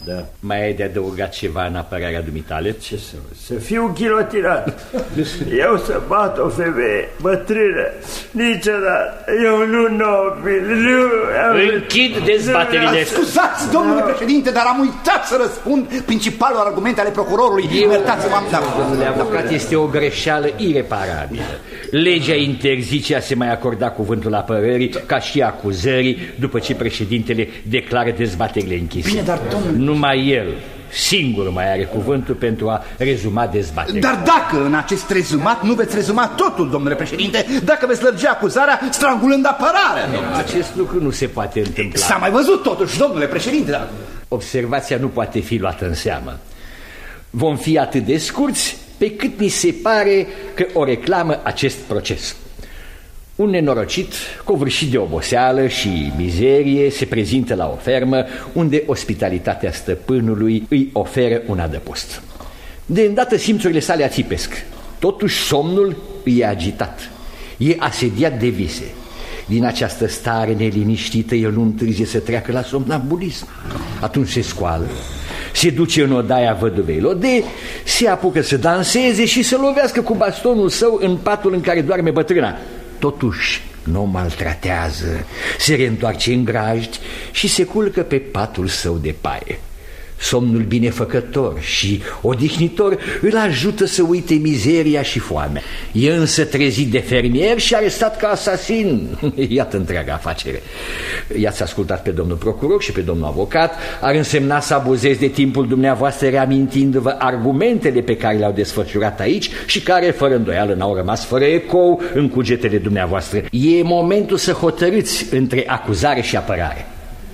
Da. Mai ai de adăugat ceva în apărarea dumitale? Ce să Să fiu ghilotinat. Eu să bat o femeie bătrână. Niciodată. Eu nu nobil. Nu. Închid dezbaterile. Scuzați, domnule președinte, dar am uitat să răspund principalul argument ale procurorului. Iertați-mă, am dat. Domnule avocat, este o greșeală ireparabilă. Legea interzice a se mai acorda cuvântul apărării ca și acuzării după ce președintele declară dezbaterile închise. Bine, dar domnule... Numai el singur mai are cuvântul pentru a rezuma dezbaterea. Dar dacă în acest rezumat nu veți rezuma totul, domnule președinte, dacă veți lărgi acuzarea strangulând apărarea, domnule. Acest lucru nu se poate întâmpla. S-a mai văzut totuși, domnule președinte, dar... Observația nu poate fi luată în seamă. Vom fi atât de scurți pe cât ni se pare că o reclamă acest proces. Un nenorocit, covârșit de oboseală și mizerie, se prezintă la o fermă unde ospitalitatea stăpânului îi oferă un adăpost. De îndată simțurile sale ațipesc. Totuși somnul îi e agitat. E asediat de vise. Din această stare neliniștită el nu întârzie să treacă la somnambulism. Atunci se scoală, se duce în odaia văduvei Lode, se apucă să danseze și să lovească cu bastonul său în patul în care doarme bătrâna. Totuși nu o maltratează, se reîntoarce în grajd și se culcă pe patul său de paie. Somnul binefăcător și odihnitor îl ajută să uite mizeria și foamea. E însă trezit de fermier și arestat ca asasin. Iată întreaga afacere. I-ați ascultat pe domnul procuror și pe domnul avocat. Ar însemna să abuzez de timpul dumneavoastră reamintindu-vă argumentele pe care le-au desfășurat aici și care, fără îndoială, n-au rămas fără ecou în cugetele dumneavoastră. E momentul să hotărâți între acuzare și apărare.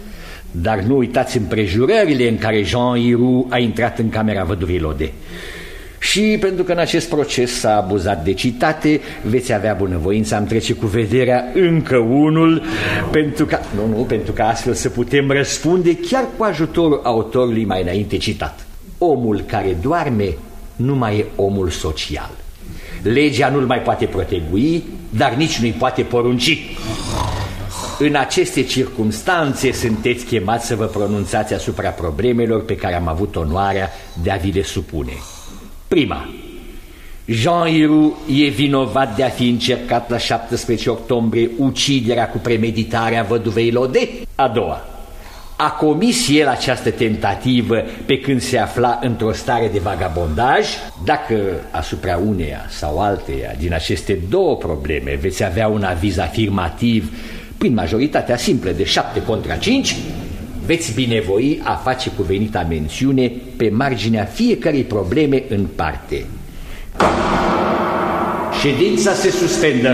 Dar nu uitați împrejurările în care Jean Iroux a intrat în camera văduvei Lode. Și pentru că în acest proces s-a abuzat de citate, veți avea bunăvoința am trece cu vederea încă unul, pentru ca, nu, nu, pentru ca astfel să putem răspunde chiar cu ajutorul autorului mai înainte citat. Omul care doarme nu mai e omul social. Legea nu-l mai poate protegui, dar nici nu-i poate porunci. În aceste circumstanțe sunteți chemați să vă pronunțați asupra problemelor pe care am avut onoarea de a vi le supune. Prima. Jean Iroux e vinovat de a fi încercat la șaptesprezece octombrie uciderea cu premeditare a văduvei Lode. A doua. A comis el această tentativă pe când se afla într-o stare de vagabondaj? Dacă asupra uneia sau alteia din aceste două probleme veți avea un aviz afirmativ prin majoritatea simplă de șapte contra cinci, veți binevoi a face cuvenita mențiune pe marginea fiecărei probleme în parte. Ședința se suspendă.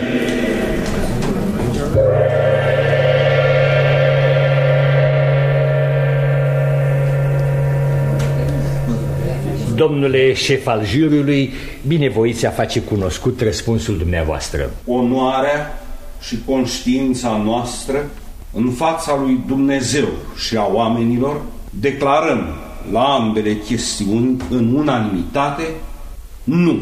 Domnule șef al juriului, binevoiți a face cunoscut răspunsul dumneavoastră. Onoarea și conștiința noastră în fața lui Dumnezeu și a oamenilor, declarăm la ambele chestiuni în unanimitate nu.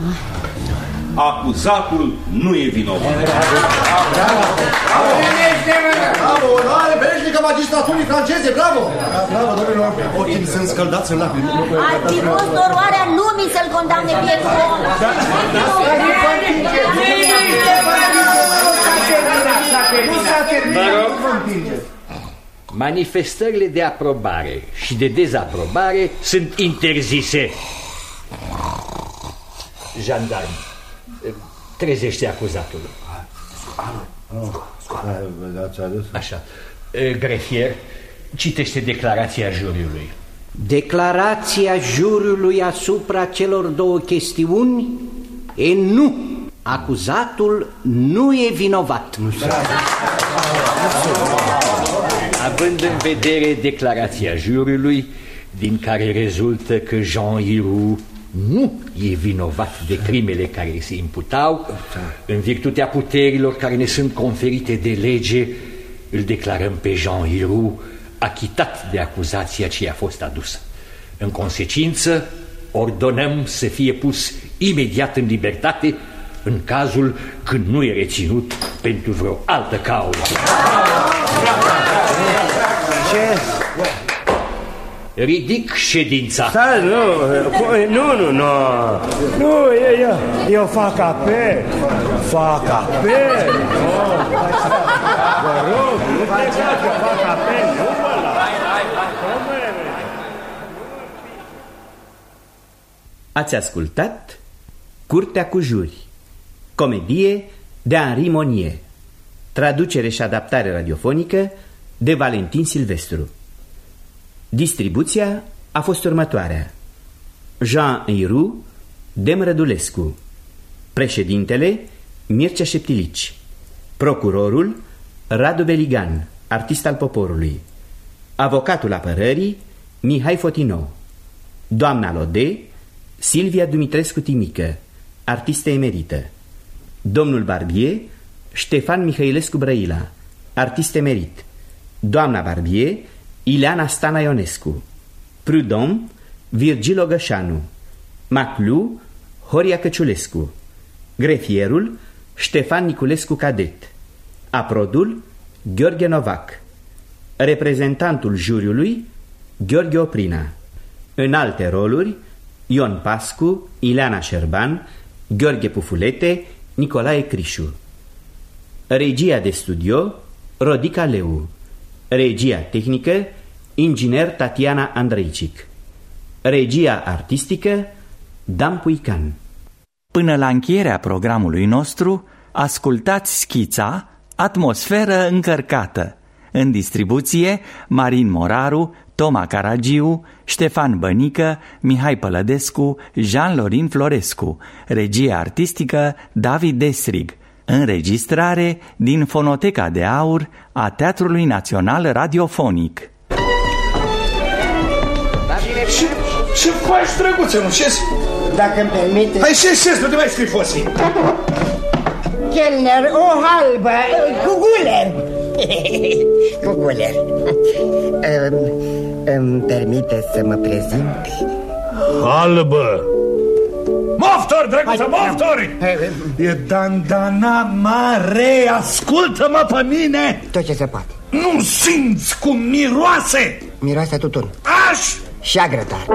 Acuzatul nu e vinovat. Bravo! Bravo! Onoare veșnică magistraturii franceze, bravo! Bravo, domnilor! Ochii sunt scăldați în lacrimi. Ar fi fost oroarea lumii să-l condamne bietul om. Vă rog, manifestările de aprobare și de dezaprobare sunt interzise. Jandarm, trezește acuzatul. Așa. Grefier, citește declarația juriului. Declarația juriului asupra celor două chestiuni e nu. Acuzatul nu e vinovat. Având în vedere declarația juriului, din care rezultă că Jean Iroux nu e vinovat de crimele care îi se imputau, în virtutea puterilor care ne sunt conferite de lege, îl declarăm pe Jean Iroux achitat de acuzația ce i-a fost adusă. În consecință, ordonăm să fie pus imediat în libertate în cazul când nu e reținut pentru vreo altă cauză. Ce? Ridic ședința. Stai, nu, nu, nu, nu. Nu, eu, eu fac apel. Fac apel. Vă rog, nu plecați că fac apel. Nu vă las. Ați ascultat Curtea cu juri, comedie de Henri Monnier, traducere și adaptare radiofonică de Valentin Silvestru. Distribuția a fost următoarea: Jean Eyroux, Dem Rădulescu, președintele Mircea Șeptilici, procurorul Radu Beligan, artist al poporului, avocatul apărării Mihai Fotinou, doamna Lode Silvia Dumitrescu Timică, artistă emerită, domnul Barbier Ștefan Mihailescu Brăila, artist emerit, doamna Barbier Ileana Stana Ionescu, Prudhomme Virgil Ogășanu, Maclu Horia Căciulescu, grefierul Ștefan Niculescu Cadet, aprodul Gheorghe Novac, reprezentantul juriului Gheorghe Oprina. În alte roluri Ion Pascu, Ileana Șerban, Gheorghe Pufulete, Nicolae Crișu. Regia de studio Rodica Leu. Regia tehnică inginer Tatiana Andreicic. Regia artistică Dan Puican. Până la încheierea programului nostru, ascultați schița Atmosferă încărcată. În distribuție Marin Moraru, Toma Caragiu, Ștefan Bănică, Mihai Pălădescu, Jean-Lorin Florescu. Regie artistică David Desrig. Înregistrare din Fonoteca de Aur a Teatrului Național Radiofonic. Ce, ce faci, drăguță, nu? Ce-s? Dacă-mi permite... Hai, ce-s? Nu te mai scrii fosii. Chelner, o halbă, cu guler. Cu guler. Îmi permite să mă prezint? Halbă. Moftori, drăguță, moftori! E dandana mare, ascultă-mă pe mine! Tot ce se poate. Nu simți cum miroase? Miroase tutun. Aș! Și agrătar.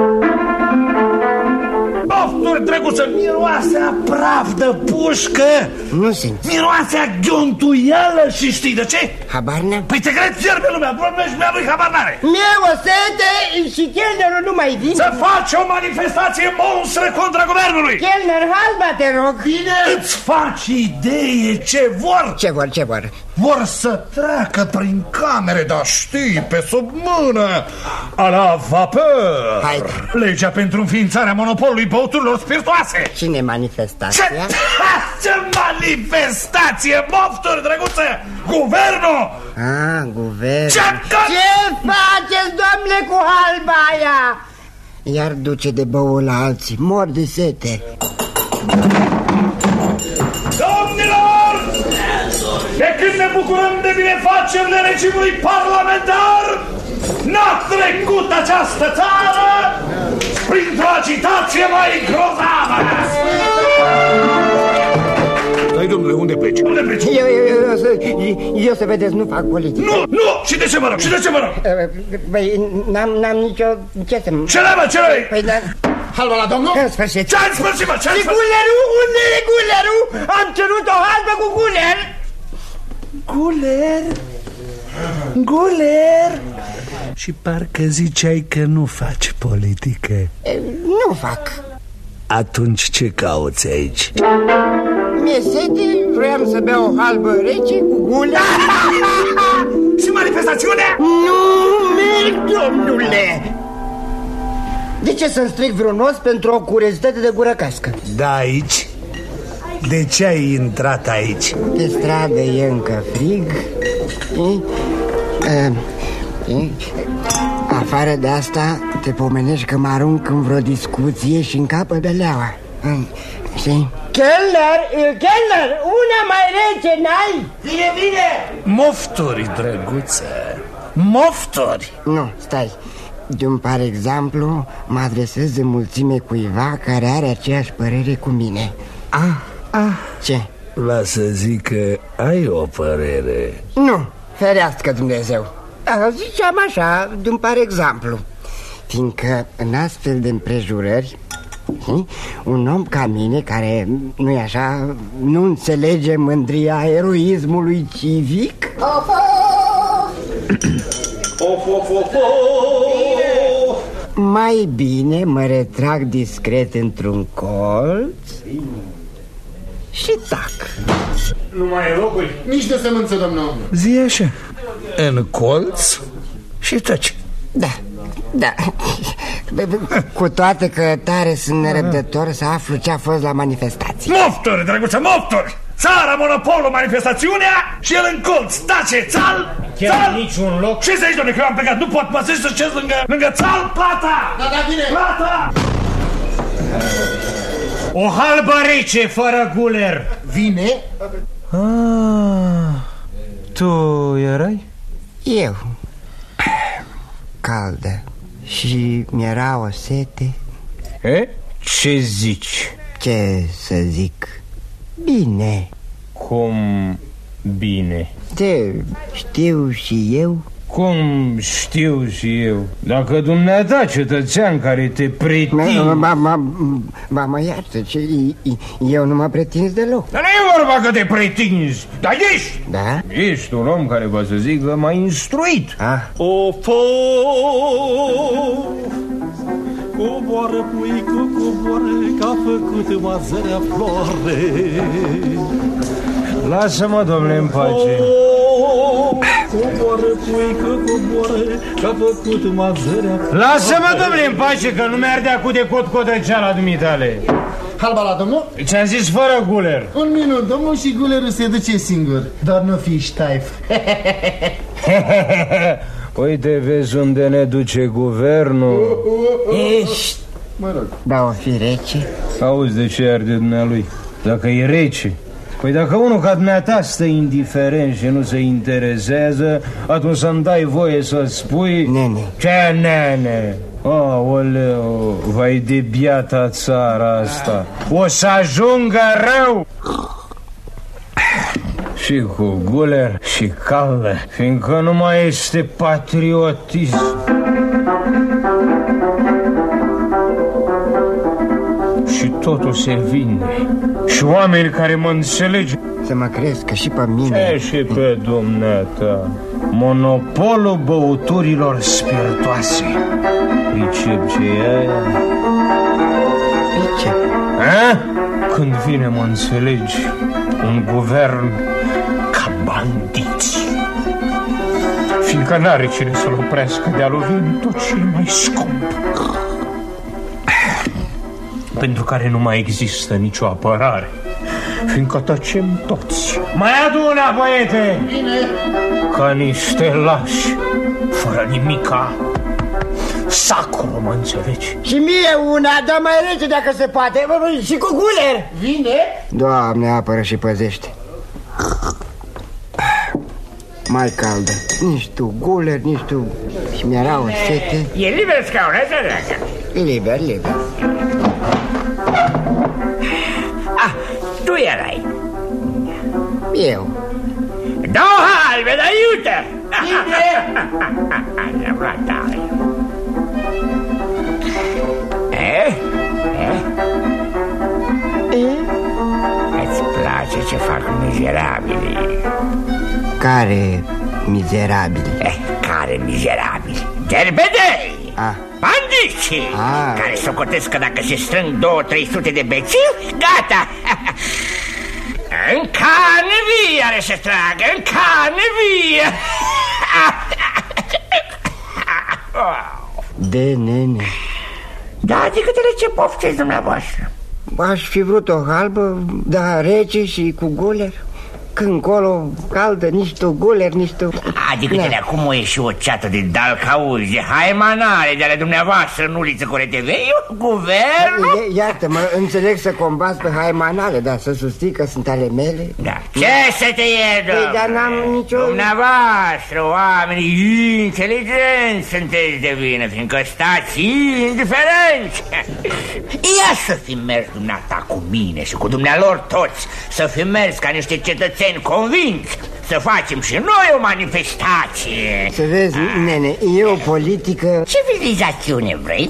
Moftori, drăguță, miroase a praf de pușcă! Nu simți. Miroase a ghiontuială și știi de ce? Habar n-am. Păi te cred fierbe lumea, vorbești mea lui habar n-are. Mie o sete și Chelnerul nu mai vine. Să faci o manifestație monstră contra guvernului. Chelner, halba, te rog. Bine, îți faci idee ce vor? Ce vor, ce vor? Vor să treacă prin camere, dar știi, pe sub mână, a la vapor. Haide. Legea pentru înființarea monopolului băuturilor spiritoase. Cine manifestația? Ce, ce manifestație, mofturi, drăguță! Guvernul! Ah, guvern. Ce, ce faceți, domnule, cu halba aia? Iar duce de băul la alții, mor de sete. Domnilor! De când ne bucurăm de binefacerile regimului parlamentar, n-a trecut această țară printr-o agitație mai grozavă! Dai, domnule, unde pleci? Unde pleci? Eu, eu, eu, eu, să, eu să vedeți, nu fac politică. Nu, nu! Și de ce mă rog? Și de ce mă rog? Păi, n-am nicio... Ce să... Ce n-ai, mă, ce n-ai? Păi, dar... Halba la domnul? În sfârșit. Ce-ai în sfârșit, mă? Ce-ai în sfârșit? Gulerul? Unde e gulerul? Am cerut o halbă cu guler. Guler? Guler? Și parcă ziceai că nu faci politică. Nu fac. Atunci ce cauți aici? Mi-e sete, vreau să beau o halbă rece cu guler. Și manifestațiunea? Nu merg, domnule. De ce să-mi stric vreun os pentru o curiozitate de gură cască? Da, aici? De ce ai intrat aici? Pe stradă e încă frig. E, e, afară de asta te pomenești că mă arunc în vreo discuție și încapă de leaua. Știi? Chelner, Chelner, una mai rece n-ai? Vine, vine! Mofturi, drăguță, mofturi. Nu, stai. De-un par exemplu, mă adresez de mulțime cuiva care are aceeași părere cu mine. Ah, ah. Ce? Va să zic că ai o părere. Nu, ferească Dumnezeu. A, ziceam așa, de-un par exemplu. Fiindcă în astfel de împrejurări un om ca mine, care, nu-i așa, nu înțelege mândria eroismului civic, mai bine mă retrag discret într-un colț și tac. Nu mai e locuri? Nici de sămânță, domnul. Zi așa, în colț și taci. Da, da. Cu toate că tare sunt nerăbdător să aflu ce a fost la manifestație. Mofturi, drăguță, mofturi! Țara, monopolul, manifestațiunea și el în colț, tace, țal, chiar țal! niciun loc. Ce zici, domnule, că eu am plecat? Nu pot, mă zici să șez lângă, lângă țal, plata! Da, da, bine! Plata! O halbă rece, fără guler. Vine? Ah, tu erai? Eu. Caldă. Și mi-era o sete. E? Ce zici? Ce să zic? Bine. Cum bine? Te știu și eu. Cum știu și eu? Dacă dumneata, cetățean care te pretinzi... Ba mă iartă, ce, eu nu mă pretinzi deloc. Dar nu e vorba că te pretinzi, dar ești. Da? Ești un om care, vă să zic, m-a instruit. Ah. O fo, coboară puică, coboară, că-a făcut mazărea floare. Lasă-mă, domnule, în pace. Coboară puică, coboară, că-a făcut mazărea floare. Lasă-mă, domnule, în pace, că nu mi-ardea cu de cot-codăceala dumitale. Halba la domnul? Ți-am zis fără guler. Un minut, domnul, și gulerul se duce singur. Doar nu fi ștaif. Uite, vezi unde ne duce guvernul. Ești. Mă rog. Da, o fi rece. Auzi de ce arde dumnealui? Dacă e rece. Păi dacă unul ca dumneata stă indiferent și nu se interesează, atunci să-mi dai voie să spui... Nene. Ce nene? Aoleu, vai de biata țara asta. O să ajungă rău. Și cu guler și caldă, fiindcă nu mai este patriotism. Și totul se vinde. Și oameni care mă înțelege. Să mă crezi că și pe mine. Ce și pe dumneata? Monopolul băuturilor spiritoase. Pricep ce e aia? Pricep. A? Când vine, mă înțelegi, un guvern ca bandiți, fiindcă n-are cine să-l oprească de a lovi în tot ce e mai scump, pentru care nu mai există nicio apărare, fiindcă tăcem toți. Mai aduna, băiete! Bine! Ca niște lași, fără nimica. Sacru, mă înțelegi? Și mie una, dar mai rece dacă se poate. Și cu guler. Vine? Doamne, apără și păzește. Mai caldă. Nici tu guler, nici tu. Și mi-era o sete. E liber scaun, așa, dragă? Liber, liber. Ah, tu erai. Eu. Două halbe, dar iute! I-am luat tare. Eh? Eh? Eh? Îți place ce fac mizerabilii? Care mizerabili? Eh, care mizerabili? Derbedei! Ah. Bandici! Ah. Care socotesc că dacă se strâng două, trei sute de bețivi, gata! În carne vie are să tragă, în carne vie! De nene. Da, adică de ce pofteți dumneavoastră? Aș fi vrut o halbă, dar rece și cu guler. Când colo caldă, nici tu guler, nici tu... Adică de acum o ieși o ceată de dalcauzi, de haimanare de ale dumneavoastră în uliță cu R T V-ul, guvernul? Iartă-mă, înțeleg să combați pe haimanare, dar să susții că sunt ale mele? Da. Ce să te iei, domnule? Păi, dar n-am nicio... Dumneavoastră, oamenii inteligenți sunteți de vină, fiindcă stați indiferenți. Ia să fi mers dumneata cu mine și cu dumnealor toți, să fi mers ca niște cetățeni convinți, să facem și noi o manifestație. Să vezi, nene, e o politică... Civilizațiune vrei?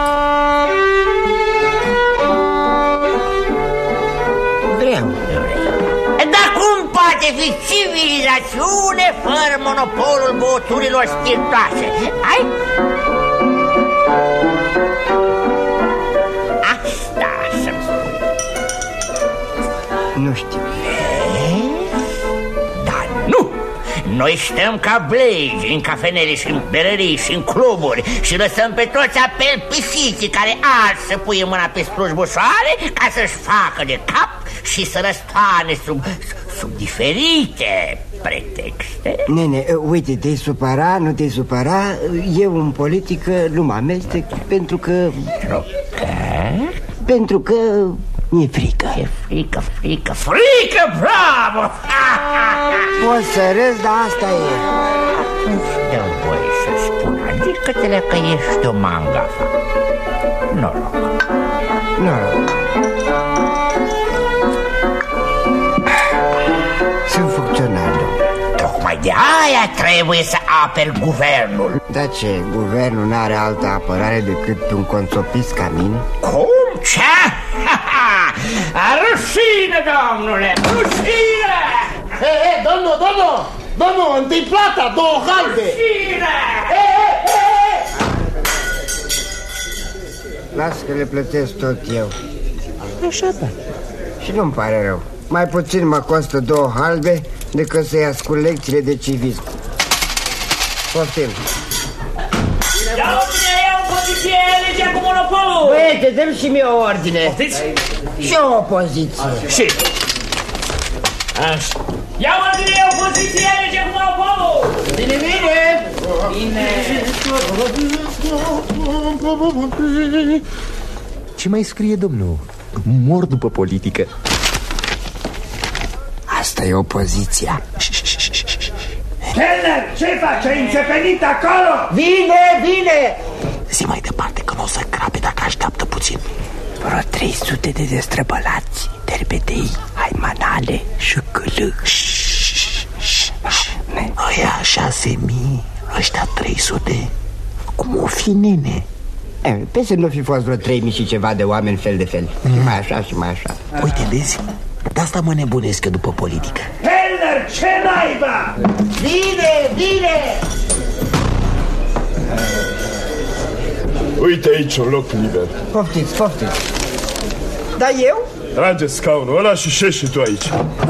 Vreau. Dar cum poate fi civilizațiune fără monopolul băuturilor spiritoase? Ai? Asta să-mi spui. Nu știu. Dar nu! Noi stăm ca blegi în cafenele și în berării și în cluburi și lăsăm pe toți apel pisiții care azi să puie mâna pe slujbușoare ca să-și facă de cap și să răstoane sub, sub diferite pretexte. Nene, uite, te-ai supăra, nu te-ai supăra. Eu în politică nu mă amestec pentru că... Pentru că mi-e frică. E frică, frică, frică, bravo! Poți să râzi, dar asta e. Dă-mi voie să spun, adică-te-le că ești o mangafa. Noroc. Noroc. Sunt funcționar, domnule. Tocmai de aia trebuie să aperi guvernul. Da ce, guvernul n-are altă apărare decât un consopist ca mine? Cum? Ce? Rușine, domnule, rușine! He, he, domnul, domnul, domnul, întâi plata, două halbe! Rușine! Las că le plătesc tot eu. Așa, da. Și nu-mi pare rău. Mai puțin mă costă două halbe decât să-i ascult lecțiile de civism. Poftim. Ia ordine, ia o poziție, legea cu monopolul! Băiete, dă-mi și mie o ordine. Poftiți? Și o opoziție. Și? Așa. Ia ordine, ia o poziție, legea cu monopolul! Bine, bine! Bine! Ce mai scrie, domnul? Mor după politică. Asta e opoziția. Kellner, ce faci? Ai înțepenit acolo? Vine, vine! Zi mai departe că nu o să crape dacă așteaptă puțin. Vreo trei sute de destrăbălați, derbedei, haimanale și câlâși. Aia șase mii, ăștia trei sute. Cum o fi, nene? Pe să nu fi fost vreo trei mii și ceva de oameni fel de fel. Și mai așa și mai așa. Uite, vezi? De asta mă nebunesc eu după politică. Kellner, ce naiba? Vine, vine! Uite aici un loc liber. Poftiți, poftiți. Dar eu? Trage scaunul ăla și șezi și tu aici.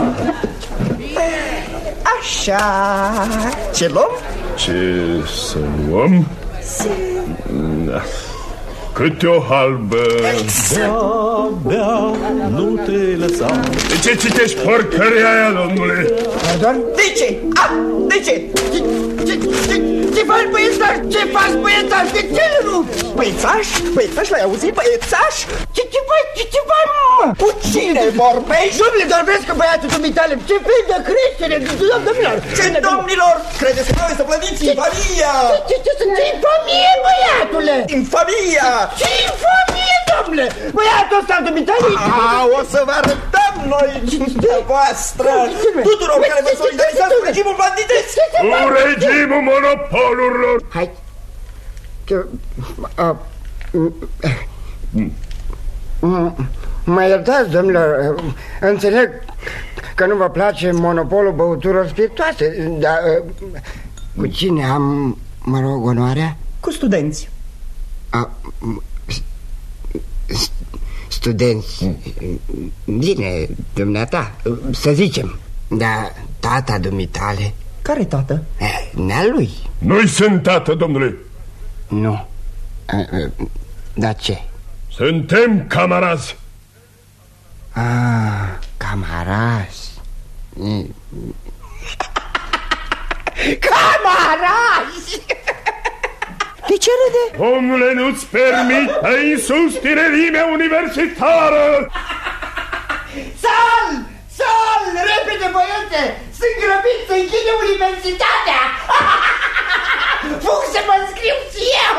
Așa. Ce luăm? Ce să luăm? Da. Câte o halbă. Bea, bea, nu te lăsa. De ce citești porcăria aia, domnule? Pardon? De ce? A, de ce? Ce, ce, ce, ce faci, băiețaș? Ce faci, băiețaș? De ce nu? Băiețaș? Băiețaș, l-ai auzit, băiețaș? Ce, ce faci? Ce, ce faci, mă? Cu cine vorbești? Domnule, vorbesc cu băiatul dumitale. Ce fel de creștere? Domnilor! Ce, domnilor? Credeți că noi să plătiți infamia? Ce, ce, ce, ce infamie, băiatule? Infamia! Ce infamie, domnule? Băiatul ăsta dumitale? A, o să vă arătăm noi cinstea voastră tuturor care vă solidarizați cu regimul banditesc. Cu regimul monopolurilor. Hai. Mă iertați, domnilor, înțeleg că nu vă place monopolul băuturilor spiritoase, dar cu cine am, mă rog, onoarea? Cu studenți. A, studenți. Bine, dumneata, să zicem. Dar tata dumitale? Care tată? Nea lui. Nu-i sunt tată, domnule. Nu. Dar ce? Suntem camarazi. Ah, camarazi. Camarazi! De ce râde? Domnule, nu-ți permite insulți tinerimea universitară! Sal! Sal! Repede, băiete! Sunt grăbit să închide universitatea! Fug să mă înscriu și eu!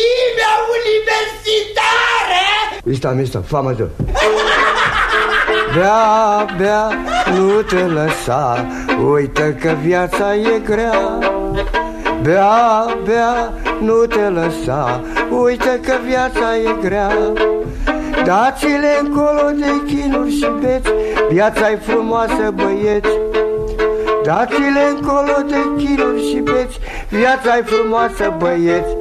Tinerimea universitară! Mister, mister, fahr mal so. Bea, bea, nu te lăsa, uită că viața e grea. Bea, bea, nu te lăsa, uită că viața e grea. Dați-le încolo de chinuri și beți, viața-i frumoasă, băieți. Dați-le încolo de chinuri și beți, viața-i frumoasă, băieți.